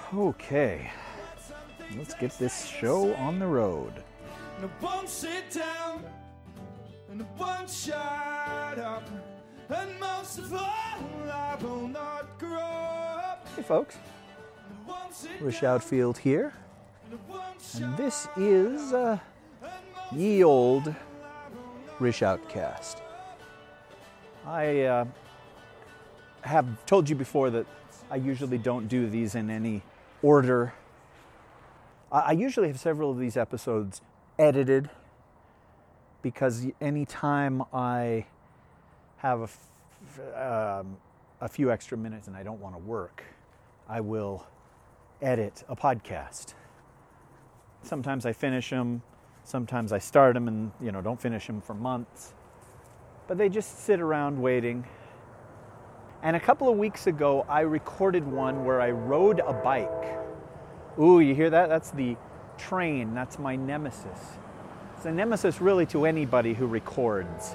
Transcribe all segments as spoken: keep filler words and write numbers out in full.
Okay, let's get this show on the road. And I won't sit down, and I won't shut up, and most of all, I will not grow up. Hey folks, Rish Outfield here, and this is uh, ye old Rish Outcast. I uh, have told you before that I usually don't do these in any order. I, I usually have several of these episodes edited because anytime I have a, f- um, a few extra minutes and I don't want to work, I will edit a podcast. Sometimes I finish them, sometimes I start them and, you know, don't finish them for months. But they just sit around waiting. And a couple of weeks ago, I recorded one where I rode a bike. Ooh, you hear that? That's the train. That's my nemesis. It's a nemesis really to anybody who records.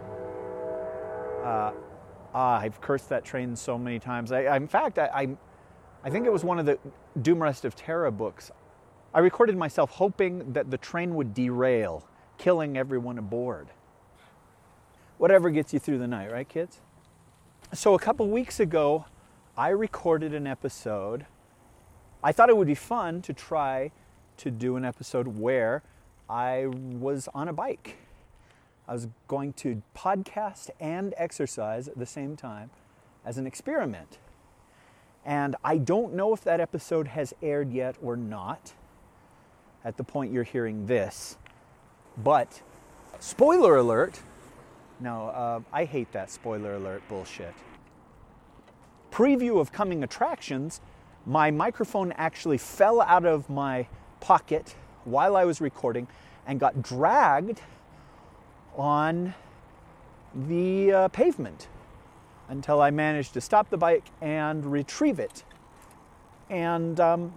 Uh, ah, I've cursed that train so many times. I, I in fact, I, I, I think it was one of the Doom Rest of Terra books. I recorded myself hoping that the train would derail, killing everyone aboard. Whatever gets you through the night, right, kids? So a couple weeks ago, I recorded an episode. I thought it would be fun to try to do an episode where I was on a bike. I was going to podcast and exercise at the same time as an experiment. And I don't know if that episode has aired yet or not at the point you're hearing this. But, spoiler alert, no, uh, I hate that spoiler alert bullshit. Preview of coming attractions, my microphone actually fell out of my pocket while I was recording and got dragged on the uh, pavement until I managed to stop the bike and retrieve it. And um,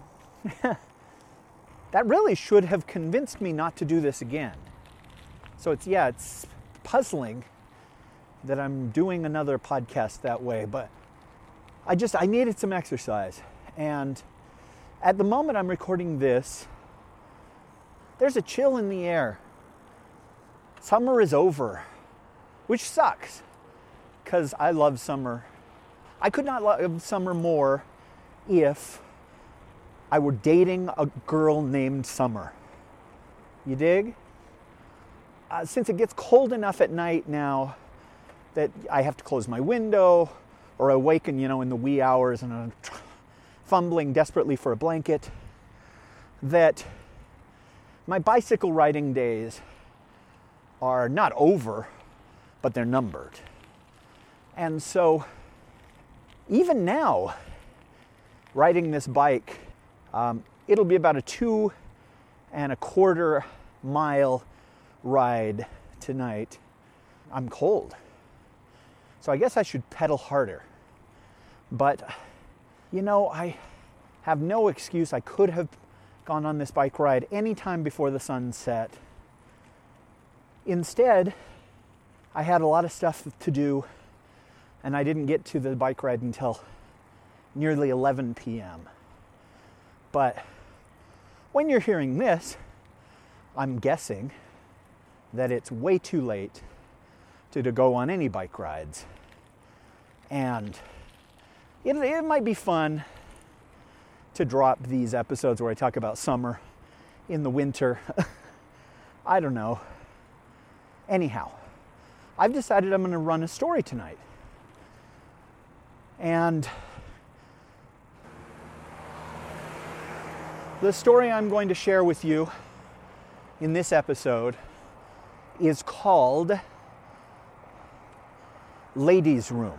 that really should have convinced me not to do this again. So it's, yeah, it's puzzling that I'm doing another podcast that way, but I just, I needed some exercise. And at the moment I'm recording this, there's a chill in the air. Summer is over, which sucks, because I love summer. I could not love summer more if I were dating a girl named Summer. You dig? Uh, since it gets cold enough at night now that I have to close my window or awaken, you know, in the wee hours and I'm fumbling desperately for a blanket, that my bicycle riding days are not over, but they're numbered. And so even now, riding this bike, um, it'll be about a two and a quarter mile ride tonight. I'm cold. So I guess I should pedal harder. But, you know, I have no excuse. I could have gone on this bike ride any time before the sun set. Instead, I had a lot of stuff to do, and I didn't get to the bike ride until nearly eleven p.m. But when you're hearing this, I'm guessing that it's way too late to, to go on any bike rides. And it, it might be fun to drop these episodes where I talk about summer in the winter. I don't know. Anyhow, I've decided I'm going to run a story tonight. And the story I'm going to share with you in this episode is called Ladies' Room.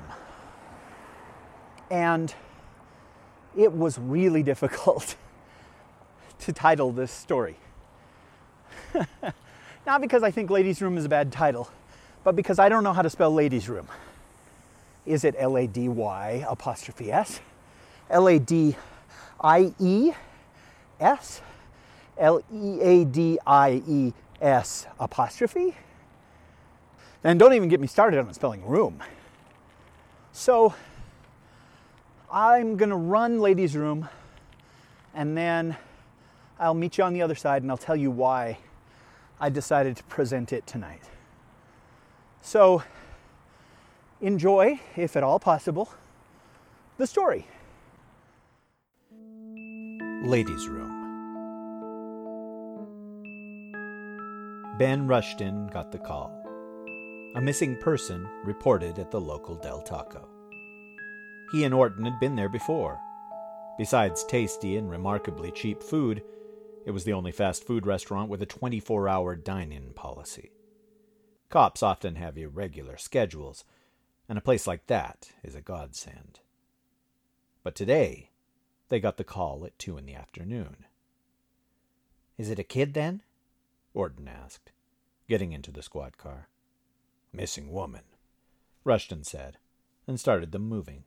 And it was really difficult to title this story. Not because I think Ladies' Room is a bad title, but because I don't know how to spell Ladies' Room. Is it L A D Y apostrophe S? L A D I E S? L E A D I E S apostrophe? And don't even get me started on spelling room. So I'm going to run Ladies' Room and then I'll meet you on the other side and I'll tell you why I decided to present it tonight. So, enjoy, if at all possible, the story. Ladies' Room. Ben Rushton got the call. A missing person reported at the local Del Taco. He and Orton had been there before. Besides tasty and remarkably cheap food, it was the only fast food restaurant with a twenty-four hour dine-in policy. Cops often have irregular schedules, and a place like that is a godsend. But today, they got the call at two in the afternoon. "Is it a kid, then?" Orton asked, getting into the squad car. "Missing woman," Rushton said, and started them moving.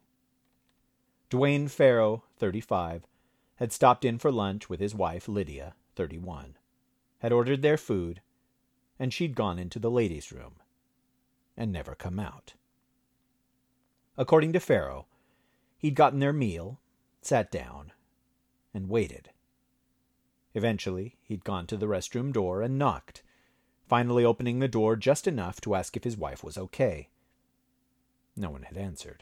Dwayne Farrow, thirty-five, had stopped in for lunch with his wife, Lydia, thirty-one, had ordered their food, and she'd gone into the ladies' room, and never come out. According to Farrow, he'd gotten their meal, sat down, and waited. Eventually, he'd gone to the restroom door and knocked, finally opening the door just enough to ask if his wife was okay. No one had answered.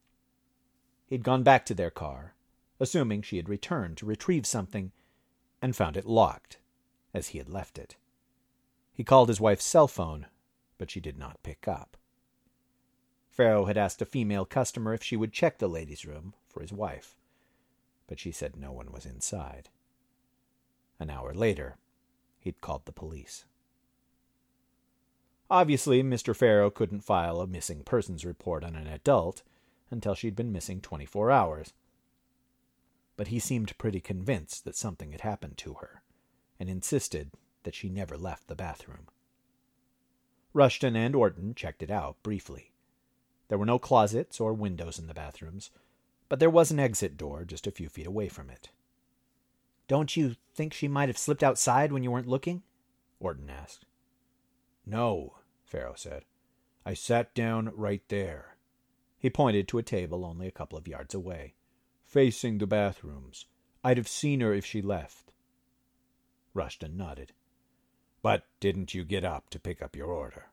He'd gone back to their car, assuming she had returned to retrieve something, and found it locked, as he had left it. He called his wife's cell phone, but she did not pick up. Farrow had asked a female customer if she would check the ladies' room for his wife, but she said no one was inside. An hour later, he'd called the police. Obviously, Mister Farrow couldn't file a missing persons report on an adult until she'd been missing twenty-four hours. But he seemed pretty convinced that something had happened to her, and insisted that she never left the bathroom. Rushton and Orton checked it out briefly. There were no closets or windows in the bathrooms, but there was an exit door just a few feet away from it. "Don't you think she might have slipped outside when you weren't looking?" Orton asked. "No," Farrow said. "I sat down right there." He pointed to a table only a couple of yards away, facing the bathrooms. "I'd have seen her if she left." Rushton nodded. "But didn't you get up to pick up your order?"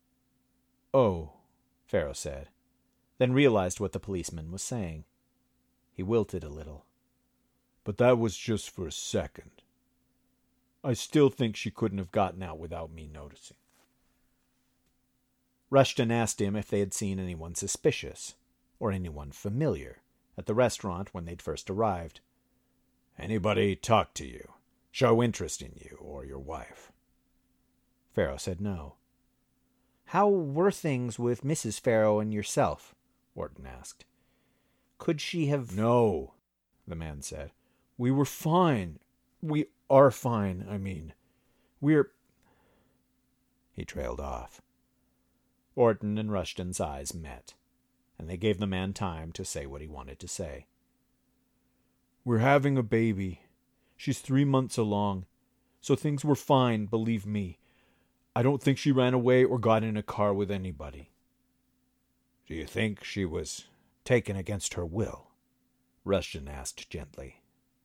"Oh," Farrow said, then realized what the policeman was saying. He wilted a little. "But that was just for a second. I still think she couldn't have gotten out without me noticing." Rushton asked him if they had seen anyone suspicious, or anyone familiar, at the restaurant when they'd first arrived. "Anybody talk to you, show interest in you or your wife?" Farrow said no. "How were things with Missus Farrow and yourself?" Orton asked. "Could she have—" "No," the man said. "We were fine. We are fine, I mean. We're—" He trailed off. Orton and Rushton's eyes met, and they gave the man time to say what he wanted to say. "We're having a baby. She's three months along, so things were fine, believe me. I don't think she ran away or got in a car with anybody." "Do you think she was taken against her will?" Rushton asked gently.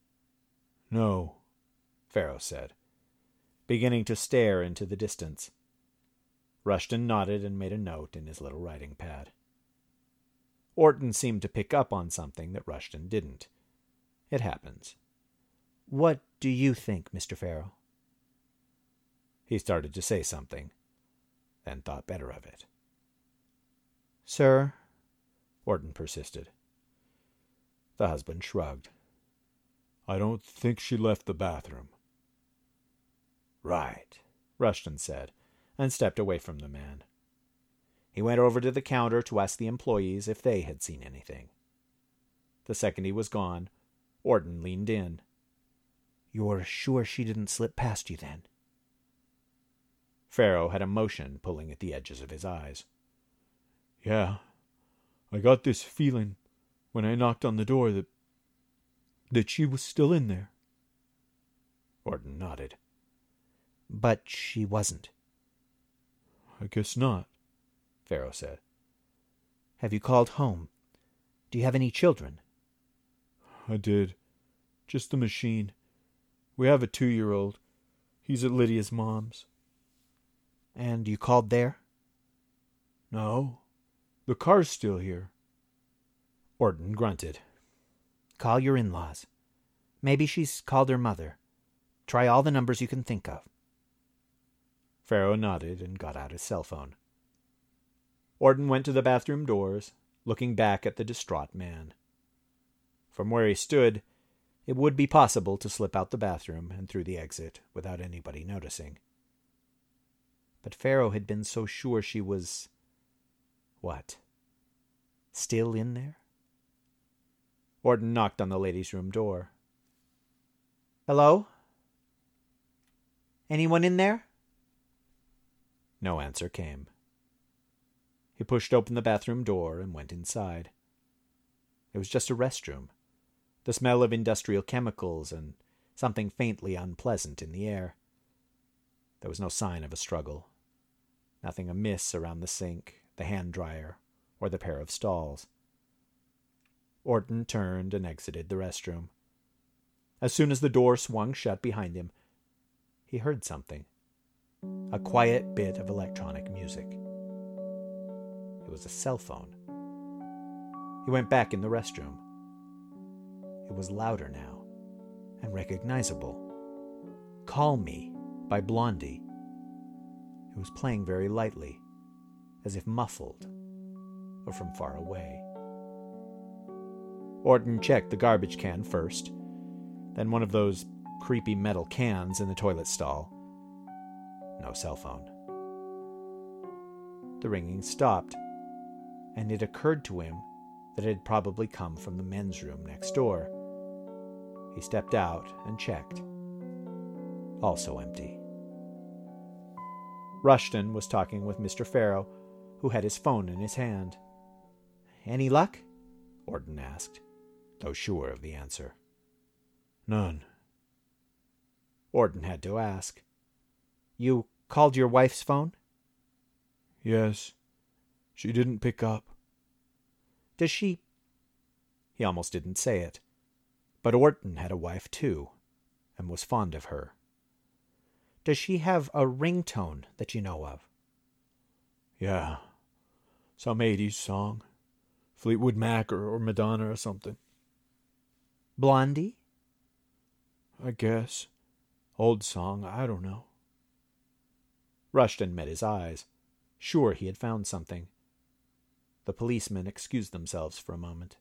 "No," Farrow said, beginning to stare into the distance. Rushton nodded and made a note in his little writing pad. Orton seemed to pick up on something that Rushton didn't. It happens. "What do you think, Mister Farrow?" He started to say something, then thought better of it. "Sir?" Orton persisted. The husband shrugged. "I don't think she left the bathroom." "Right," Rushton said, and stepped away from the man. He went over to the counter to ask the employees if they had seen anything. The second he was gone, Orton leaned in. "You're sure she didn't slip past you, then?" Farrow had emotion pulling at the edges of his eyes. "Yeah, I got this feeling when I knocked on the door that that she was still in there." Orton nodded. "But she wasn't." "I guess not," Farrow said. "Have you called home? Do you have any children?" "I did. Just the machine. We have a two-year-old. He's at Lydia's mom's. And you called there? No. The car's still here. Orton grunted. Call your in-laws. Maybe she's called her mother. Try all the numbers you can think of. Farrow nodded and got out his cell phone. Orton went to the bathroom doors, looking back at the distraught man. From where he stood, it would be possible to slip out the bathroom and through the exit without anybody noticing. But Farrow had been so sure she was... what? Still in there? Orton knocked on the ladies' room door. Hello? Anyone in there? No answer came. He pushed open the bathroom door and went inside. It was just a restroom, the smell of industrial chemicals and something faintly unpleasant in the air. There was no sign of a struggle. Nothing amiss around the sink, the hand dryer, or the pair of stalls. Orton turned and exited the restroom. As soon as the door swung shut behind him, he heard something. A quiet bit of electronic music. It was a cell phone. He went back in the restroom. It was louder now, and recognizable. Call Me by Blondie. It was playing very lightly, as if muffled, or from far away. Orton checked the garbage can first, then one of those creepy metal cans in the toilet stall. No cell phone. The ringing stopped, and it occurred to him that it had probably come from the men's room next door. He stepped out and checked. Also empty. Rushton was talking with Mister Farrow, who had his phone in his hand. Any luck? Orton asked, though sure of the answer. None. Orton had to ask. You called your wife's phone? Yes. She didn't pick up. Does she... He almost didn't say it. But Orton had a wife, too, and was fond of her. Does she have a ringtone that you know of? Yeah. Some eighties song. Fleetwood Mac or, or Madonna or something. Blondie? I guess. Old song, I don't know. Rushton met his eyes, sure he had found something. The policemen excused themselves for a moment.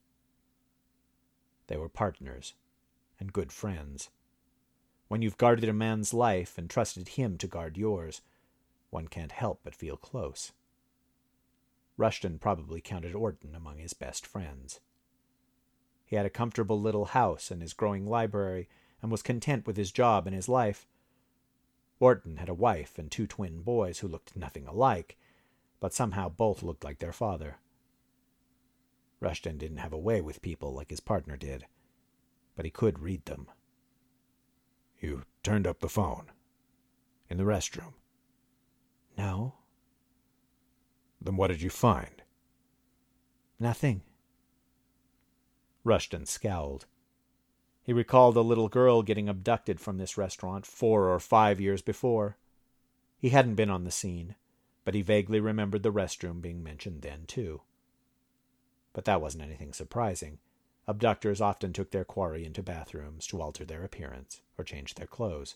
They were partners, and good friends. When you've guarded a man's life and trusted him to guard yours, one can't help but feel close. Rushton probably counted Orton among his best friends. He had a comfortable little house and his growing library, and was content with his job and his life. Orton had a wife and two twin boys who looked nothing alike, but somehow both looked like their father. Rushton didn't have a way with people like his partner did, but he could read them. You turned up the phone? In the restroom? No. Then what did you find? Nothing. Rushton scowled. He recalled a little girl getting abducted from this restaurant four or five years before. He hadn't been on the scene, but he vaguely remembered the restroom being mentioned then, too. But that wasn't anything surprising. Abductors often took their quarry into bathrooms to alter their appearance or change their clothes.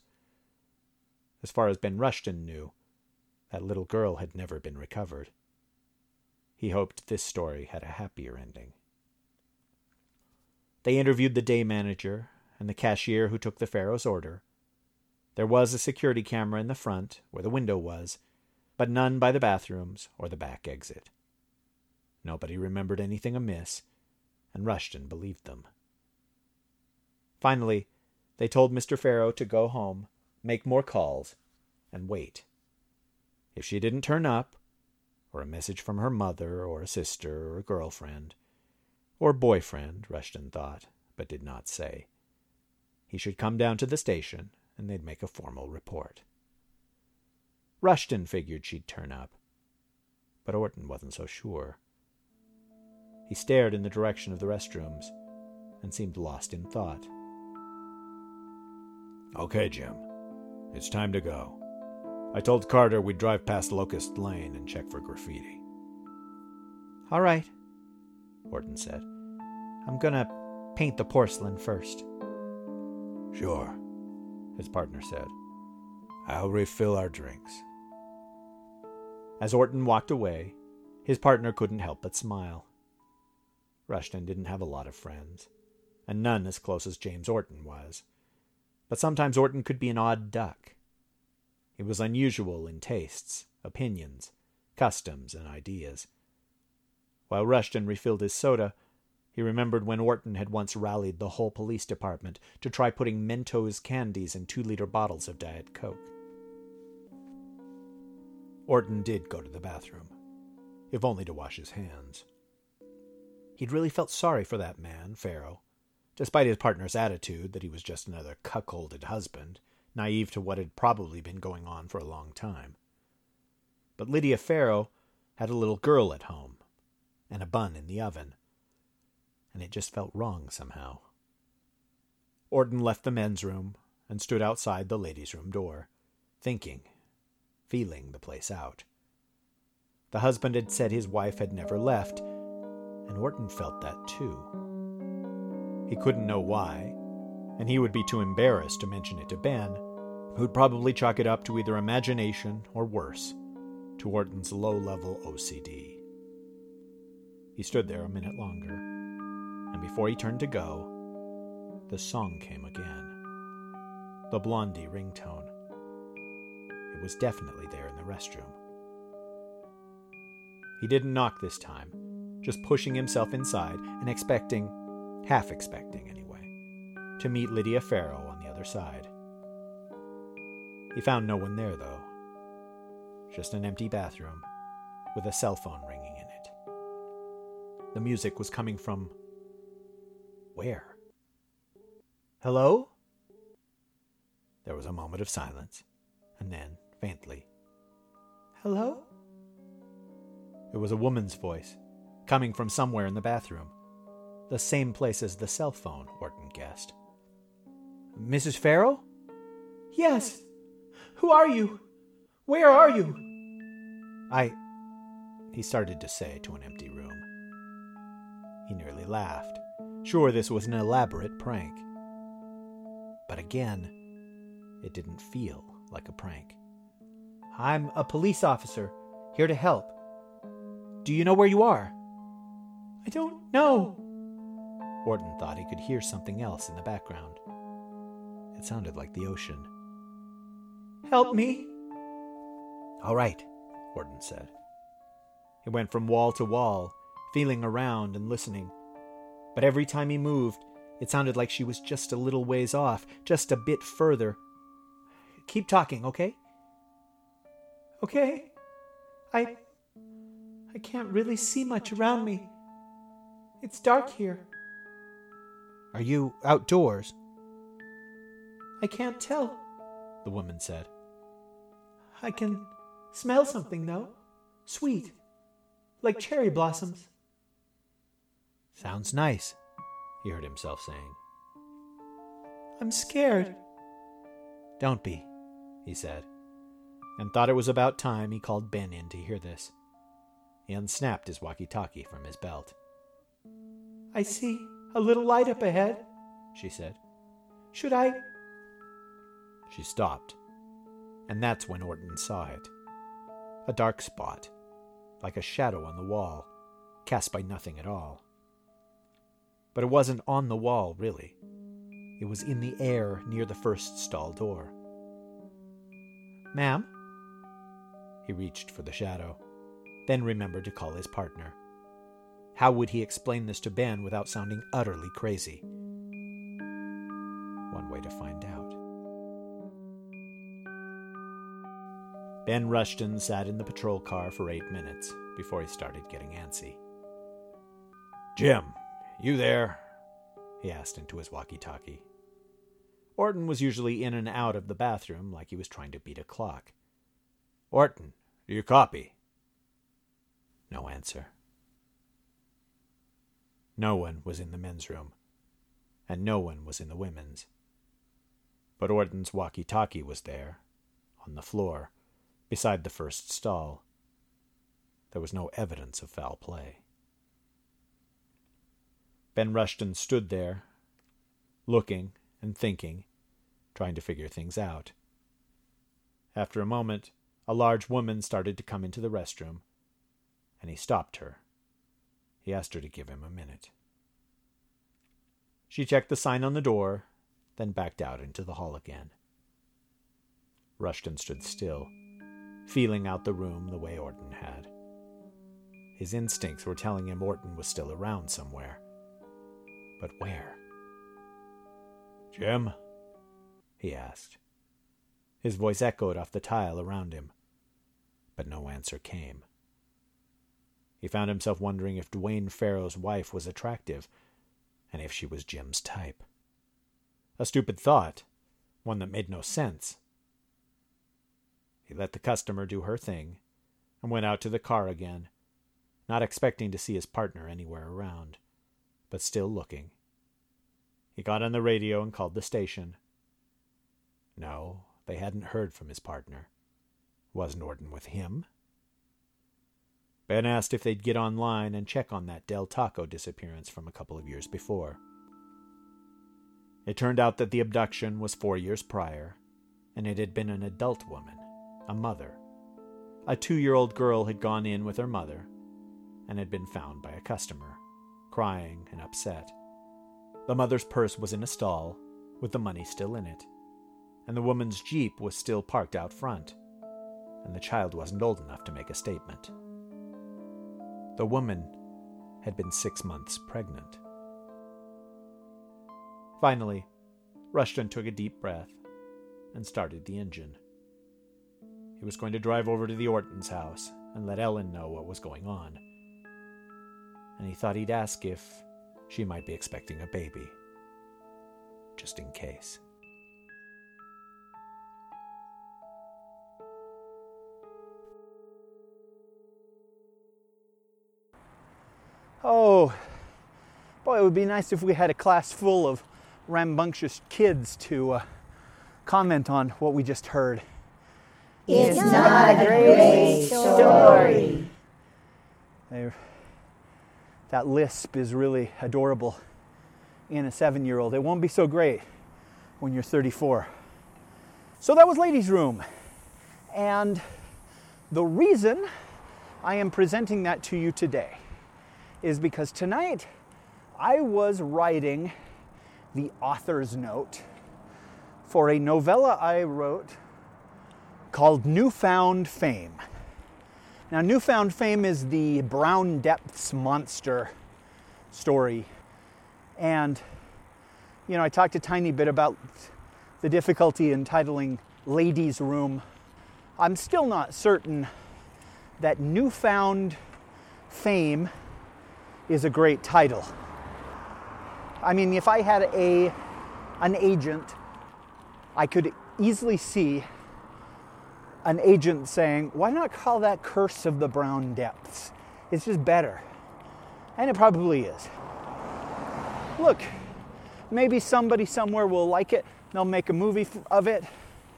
As far as Ben Rushton knew, that little girl had never been recovered. He hoped this story had a happier ending. They interviewed the day manager and the cashier who took the Farrow's order. There was a security camera in the front, where the window was, but none by the bathrooms or the back exit. Nobody remembered anything amiss, and Rushton believed them. Finally, they told Mister Farrow to go home, make more calls, and wait. If she didn't turn up, or a message from her mother or a sister or a girlfriend, or boyfriend, Rushton thought, but did not say, he should come down to the station, and they'd make a formal report. Rushton figured she'd turn up, but Orton wasn't so sure. He stared in the direction of the restrooms and seemed lost in thought. Okay, Jim. It's time to go. I told Carter we'd drive past Locust Lane and check for graffiti. All right, Orton said. I'm gonna paint the porcelain first. Sure, his partner said. I'll refill our drinks. As Orton walked away, his partner couldn't help but smile. Rushton didn't have a lot of friends, and none as close as James Orton was. But sometimes Orton could be an odd duck. He was unusual in tastes, opinions, customs, and ideas. While Rushton refilled his soda, he remembered when Orton had once rallied the whole police department to try putting Mentos candies in two-liter bottles of Diet Coke. Orton did go to the bathroom, if only to wash his hands. He'd really felt sorry for that man, Farrow, despite his partner's attitude that he was just another cuckolded husband, naive to what had probably been going on for a long time. But Lydia Farrow had a little girl at home, and a bun in the oven, and it just felt wrong somehow. Orton left the men's room and stood outside the ladies' room door, thinking, feeling the place out. The husband had said his wife had never left, and Orton felt that too. He couldn't know why, and he would be too embarrassed to mention it to Ben, who'd probably chalk it up to either imagination or worse, to Orton's low-level O C D. He stood there a minute longer, and before he turned to go, the song came again. The Blondie ringtone. It was definitely there in the restroom. He didn't knock this time, just pushing himself inside and expecting, half expecting anyway, to meet Lydia Farrow on the other side. He found no one there, though. Just an empty bathroom with a cell phone ringing in it. The music was coming from... where? Hello? There was a moment of silence, and then, faintly, hello? It was a woman's voice, coming from somewhere in the bathroom. The same place as the cell phone, Orton guessed. Missus Farrow? Yes. Who are you? Where are you? I... he started to say to an empty room. He nearly laughed, sure this was an elaborate prank. But again, it didn't feel like a prank. I'm a police officer, here to help. Do you know where you are? I don't know. Orton thought he could hear something else in the background. It sounded like the ocean. Help me. All right, Orton said. He went from wall to wall, feeling around and listening. But every time he moved, it sounded like she was just a little ways off, just a bit further. Keep talking, okay? Okay. I... I can't really see much around me. It's dark here. Are you outdoors? I can't tell, the woman said. I can smell something, though. Sweet. Like cherry blossoms. Sounds nice, he heard himself saying. I'm scared. Don't be, he said, and thought it was about time he called Ben in to hear this. He unsnapped his walkie-talkie from his belt. I see a little light up ahead, she said. Should I? She stopped, and that's when Orton saw it. A dark spot, like a shadow on the wall, cast by nothing at all. But it wasn't on the wall, really. It was in the air near the first stall door. Ma'am? He reached for the shadow, then remembered to call his partner. How would he explain this to Ben without sounding utterly crazy? One way to find out. Ben Rushton sat in the patrol car for eight minutes before he started getting antsy. Jim, you there? He asked into his walkie-talkie. Orton was usually in and out of the bathroom like he was trying to beat a clock. Orton, do you copy? No answer. No one was in the men's room, and no one was in the women's. But Orton's walkie-talkie was there, on the floor, beside the first stall. There was no evidence of foul play. Ben Rushton stood there, looking and thinking, trying to figure things out. After a moment, a large woman started to come into the restroom, and he stopped her. He asked her to give him a minute. She checked the sign on the door, then backed out into the hall again. Rushton stood still, feeling out the room the way Orton had. His instincts were telling him Orton was still around somewhere. But where? "Jim?" he asked. His voice echoed off the tile around him, but no answer came. He found himself wondering if Dwayne Farrow's wife was attractive, and if she was Jim's type. A stupid thought, one that made no sense. He let the customer do her thing, and went out to the car again, not expecting to see his partner anywhere around, but still looking. He got on the radio and called the station. No, they hadn't heard from his partner. Wasn't Orton with him? Ben asked if they'd get online and check on that Del Taco disappearance from a couple of years before. It turned out that the abduction was four years prior, and it had been an adult woman, a mother. A two-year-old girl had gone in with her mother and had been found by a customer, crying and upset. The mother's purse was in a stall, with the money still in it, and the woman's Jeep was still parked out front, and the child wasn't old enough to make a statement. The woman had been six months pregnant. Finally, Rushton took a deep breath and started the engine. He was going to drive over to the Ortons' house and let Ellen know what was going on. And he thought he'd ask if she might be expecting a baby, just in case. Oh, boy, it would be nice if we had a class full of rambunctious kids to uh, comment on what we just heard. It's not a great story. They, that lisp is really adorable in a seven-year-old. It won't be so great when you're thirty-four. So that was Ladies' Room. And the reason I am presenting that to you today is because tonight I was writing the author's note for a novella I wrote called Newfound Fame. Now, Newfound Fame is the Brown Depths monster story. And, you know, I talked a tiny bit about the difficulty in titling Ladies' Room. I'm still not certain that Newfound Fame is a great title. I mean, if I had a an agent, I could easily see an agent saying, why not call that Curse of the Brown Depths? It's just better. And it probably is. Look, maybe somebody somewhere will like it. They'll make a movie of it,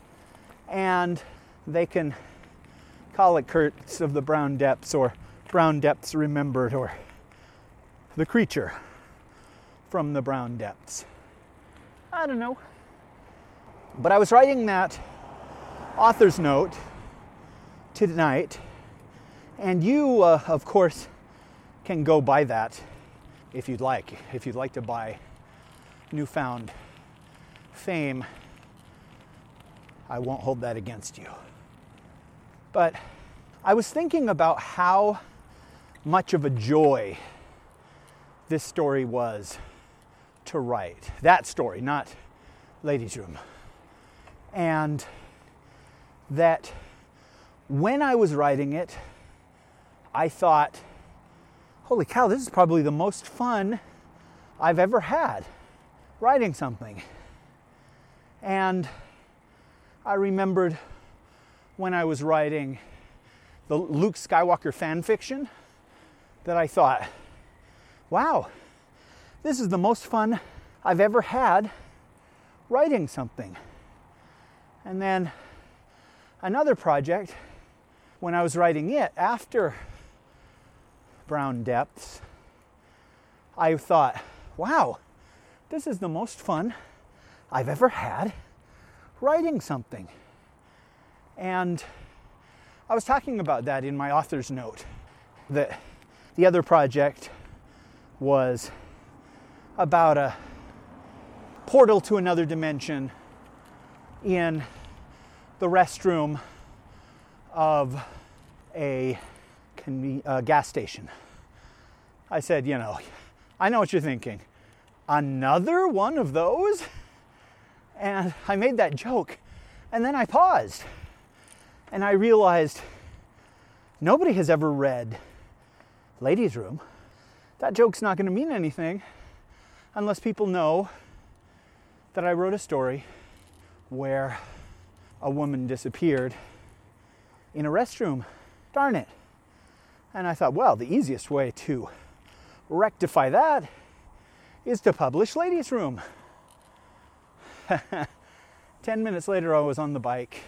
and they can call it Curse of the Brown Depths, or Brown Depths Remembered, or The Creature from the Brown Depths. I don't know. But I was writing that author's note tonight, and you, uh, of course, can go buy that if you'd like. If you'd like to buy Newfound Fame, I won't hold that against you. But I was thinking about how much of a joy this story was to write. That story, not Ladies' Room. And that when I was writing it, I thought, holy cow, this is probably the most fun I've ever had writing something. And I remembered when I was writing the Luke Skywalker fan fiction that I thought, wow, this is the most fun I've ever had writing something. And then another project, when I was writing it after Brown Depths, I thought, wow, this is the most fun I've ever had writing something. And I was talking about that in my author's note, that the other project was about a portal to another dimension in the restroom of a conven- uh, gas station. I said, you know, I know what you're thinking. Another one of those? And I made that joke, and then I paused, and I realized nobody has ever read Ladies' Room. That joke's not going to mean anything unless people know that I wrote a story where a woman disappeared in a restroom. Darn it. And I thought, well, the easiest way to rectify that is to publish Ladies' Room. Ten minutes later, I was on the bike,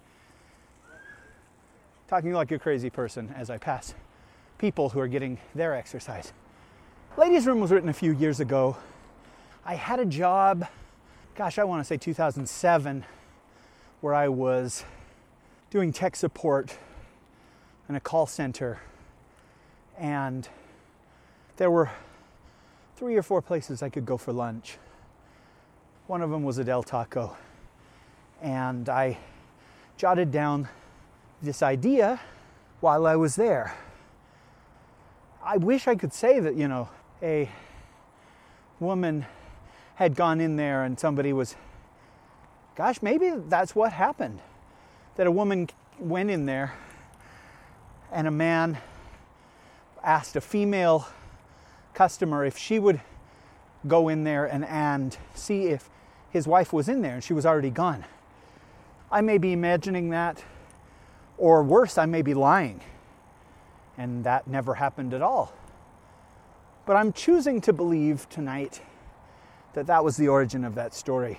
talking like a crazy person as I pass people who are getting their exercise. Ladies' Room was written a few years ago. I had a job, gosh, I want to say two thousand seven, where I was doing tech support in a call center, and there were three or four places I could go for lunch. One of them was a Del Taco, and I jotted down this idea while I was there. I wish I could say that, you know, a woman had gone in there and somebody was, gosh, maybe that's what happened. That a woman went in there and a man asked a female customer if she would go in there and, and see if his wife was in there, and she was already gone. I may be imagining that, or worse, I may be lying, and that never happened at all. But I'm choosing to believe tonight that that was the origin of that story.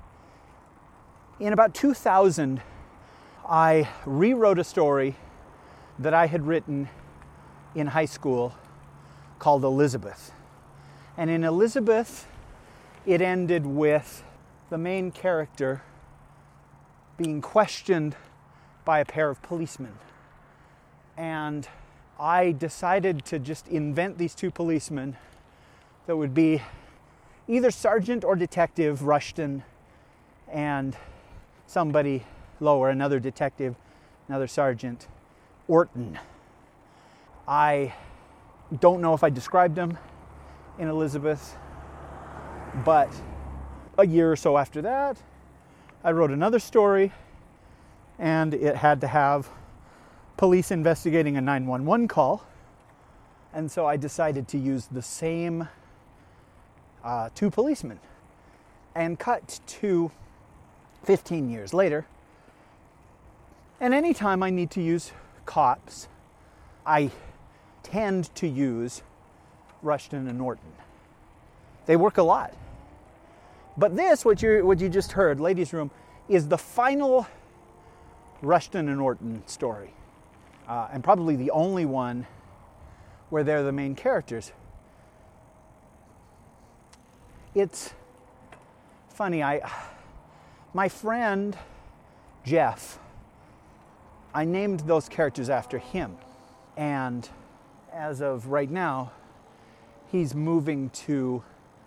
In about two thousand, I rewrote a story that I had written in high school called Elizabeth. And in Elizabeth, it ended with the main character being questioned by a pair of policemen. And I decided to just invent these two policemen that would be either Sergeant or Detective Rushton and somebody lower, another detective, another Sergeant Orton. I don't know if I described them in Elizabeth, but a year or so after that, I wrote another story, and it had to have police investigating a nine one one call. And so I decided to use the same uh, two policemen. And cut to fifteen years later. And anytime I need to use cops, I tend to use Rushton and Orton. They work a lot. But this, what you what you just heard, Ladies' Room, is the final Rushton and Orton story. Uh, and probably the only one where they're the main characters. It's funny, I my friend Jeff, I named those characters after him. And as of right now, he's moving to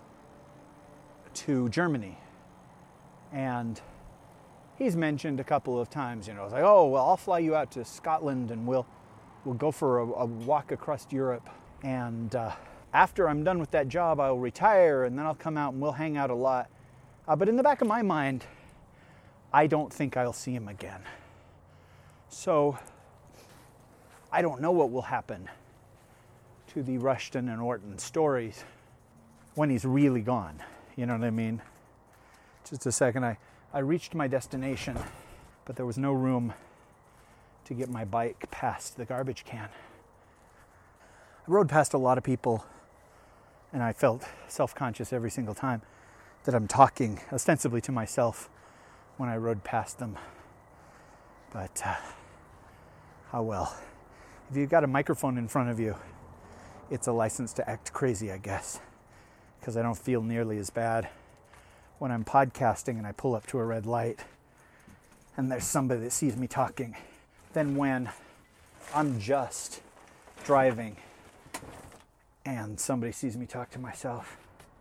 to Germany. And he's mentioned a couple of times, you know, it's like, oh, well, I'll fly you out to Scotland and we'll we'll go for a, a walk across Europe. And uh, after I'm done with that job, I'll retire and then I'll come out and we'll hang out a lot. Uh, but in the back of my mind, I don't think I'll see him again. So I don't know what will happen to the Rushton and Orton stories when he's really gone. You know what I mean? Just a second, I, I reached my destination, but there was no room to get my bike past the garbage can. I rode past a lot of people, and I felt self-conscious every single time that I'm talking ostensibly to myself, when I rode past them. But, uh, oh well. If you've got a microphone in front of you, it's a license to act crazy, I guess. Because I don't feel nearly as bad when I'm podcasting and I pull up to a red light and there's somebody that sees me talking than when I'm just driving and somebody sees me talk to myself.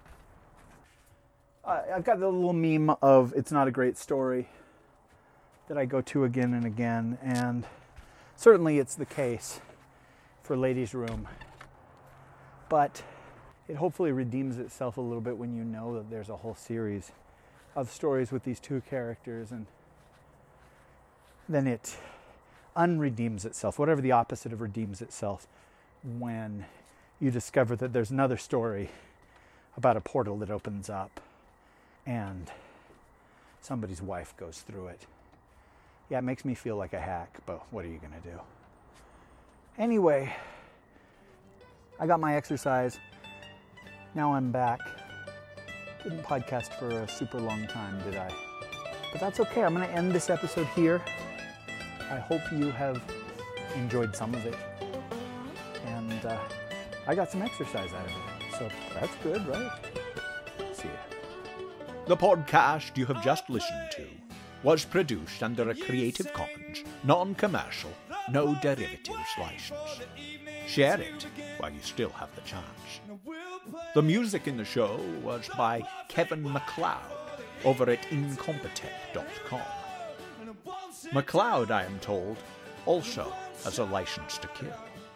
Uh, I've got the little meme of it's not a great story that I go to again and again, and certainly it's the case for Ladies' Room. But it hopefully redeems itself a little bit when you know that there's a whole series of stories with these two characters, and then it unredeems itself, whatever the opposite of redeems itself, when you discover that there's another story about a portal that opens up and somebody's wife goes through it. Yeah, it makes me feel like a hack, but what are you going to do? Anyway, I got my exercise. Now I'm back. Didn't podcast for a super long time, did I? But that's okay. I'm going to end this episode here. I hope you have enjoyed some of it. And uh, I got some exercise out of it. So that's good, right? See ya. The podcast you have just listened to was produced under a Creative Commons, non-commercial, no derivatives license. Share it while you still have the chance. The music in the show was by Kevin MacLeod over at incompetech dot com. MacLeod, I am told, also has a license to kill.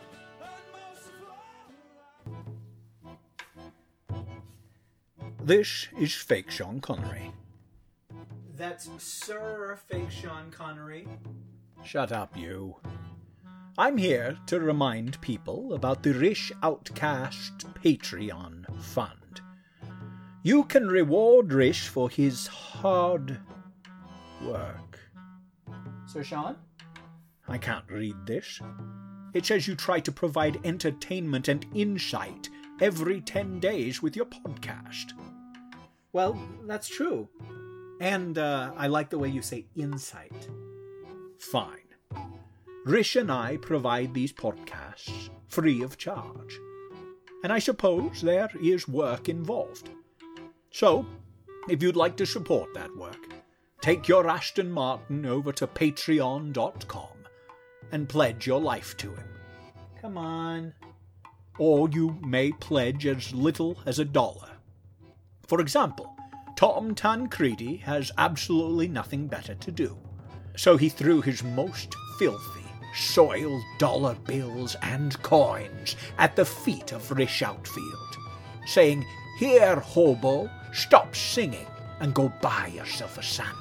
This is Fake Sean Connery. That's Sir Fake Sean Connery. Shut up, you. I'm here to remind people about the Rish Outcast Patreon Fund. You can reward Rish for his hard work. Sir Sean? I can't read this. It says you try to provide entertainment and insight every ten days with your podcast. Well, that's true. And uh, I like the way you say insight. Fine. Rish and I provide these podcasts free of charge. And I suppose there is work involved. So, if you'd like to support that work, take your Aston Martin over to patreon dot com and pledge your life to him. Come on. Or you may pledge as little as a dollar. For example, Tom Tancredi has absolutely nothing better to do. So he threw his most filthy, soiled dollar bills and coins at the feet of Rish Outfield, saying, "Here, hobo, stop singing and go buy yourself a sandwich."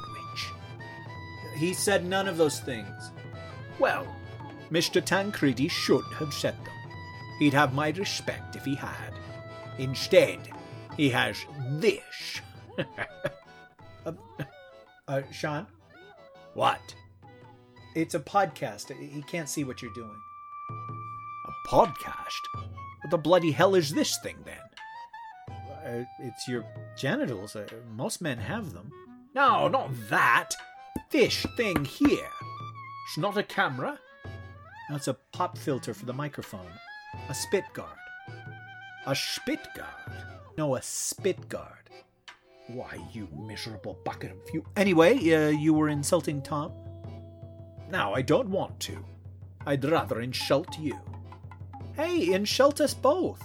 He said none of those things. Well, Mister Tancredi should have said them. He'd have my respect if he had. Instead, he has this. uh, uh, Sean? What? It's a podcast. He can't see what you're doing. A podcast? What the bloody hell is this thing, then? Uh, it's your genitals. Uh, most men have them. No, not that. This thing here. It's not a camera. That's a pop filter for the microphone. A spit guard. A spit guard? No, a spit guard. Why, you miserable bucket of you... Anyway, uh, you were insulting Tom? Now, I don't want to. I'd rather insult you. Hey, insult us both.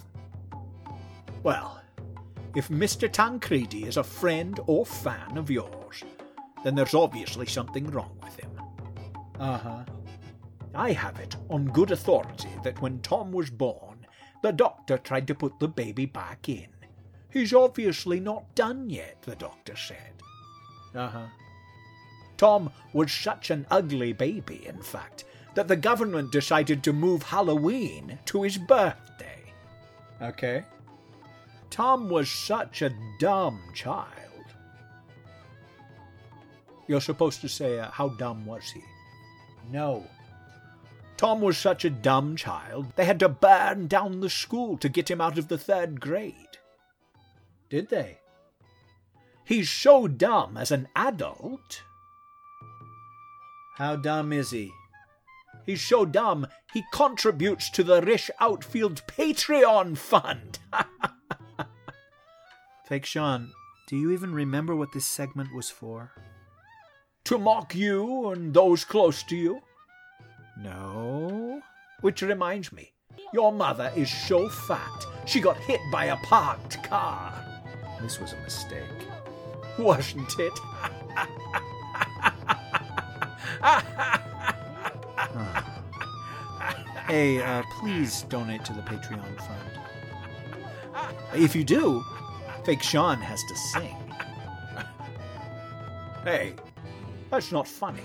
Well, if Mister Tancredi is a friend or fan of yours, then there's obviously something wrong with him. Uh-huh. I have it on good authority that when Tom was born, the doctor tried to put the baby back in. He's obviously not done yet, the doctor said. Uh-huh. Tom was such an ugly baby, in fact, that the government decided to move Halloween to his birthday. Okay. Tom was such a dumb child. You're supposed to say, uh, how dumb was he? No. Tom was such a dumb child, they had to burn down the school to get him out of the third grade. Did they? He's so dumb as an adult How dumb is he? He's so dumb, he contributes to the Rish Outfield Patreon Fund. Fake Sean, do you even remember what this segment was for? To mock you and those close to you. No. Which reminds me, your mother is so fat, she got hit by a parked car. This was a mistake. Wasn't it? Huh. Hey, uh, please donate to the Patreon fund. If you do, Fake Sean has to sing. Hey, that's not funny.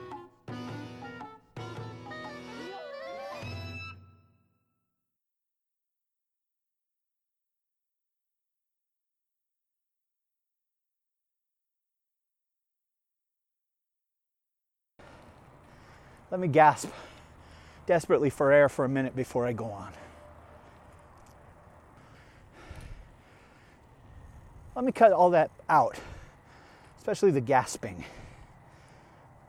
Let me gasp desperately for air for a minute before I go on. Let me cut all that out, especially the gasping.